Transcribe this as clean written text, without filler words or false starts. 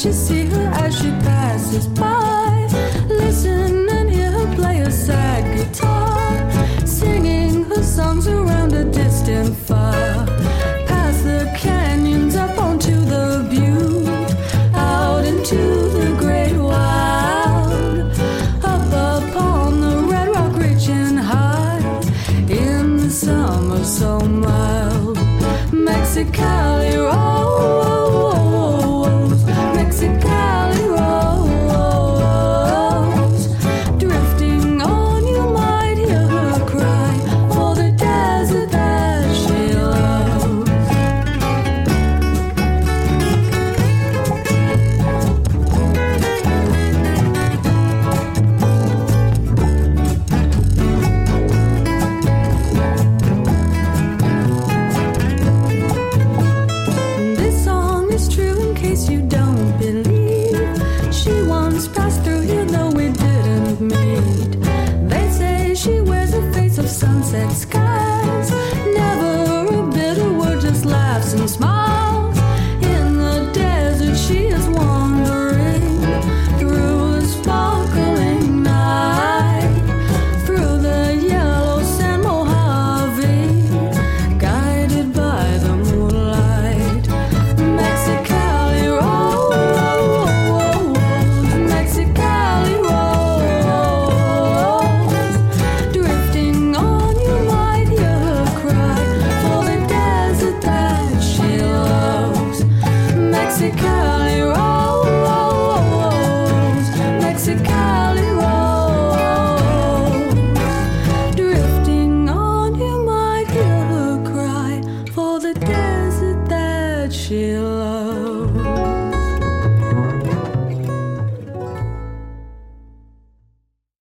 you see her as she passes by? Listen and hear her play a sad guitar, singing her songs around a distant fire. Past the canyons, up onto the butte, out into the great wild, up upon the red rock reaching high, in the summer so mild. Mexicali rose, Mexicali rose, drifting on you might hear her cry for the desert that she loves. This song is true in case you don't believe. She once passed through here though we didn't meet. They say she wears a face of sunset sky.